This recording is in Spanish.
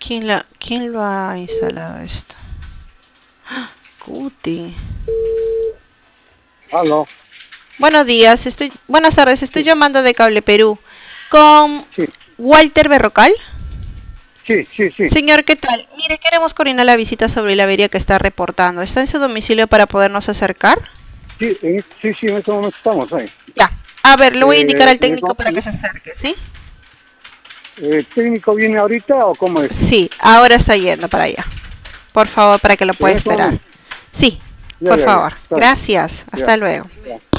¿Quién lo ha instalado esto? Cuti. Aló. Buenos días, buenas tardes, estoy Sí, llamando de Cable Perú con sí, Walter Berrocal. sí. Señor, ¿qué tal? Mire, queremos coordinar la visita sobre la avería que está reportando. ¿Está en su domicilio para podernos acercar? Sí, en este momento estamos ahí. Ya. A ver, le voy a indicar al ¿El, técnico para que se acerque, ¿sí? el técnico viene ahorita o cómo es? Sí, ahora está yendo para allá. Por favor, para que lo pueda En este esperar. momento. Sí, Ya, por favor. está bien. Gracias. Ya, Hasta luego. ya.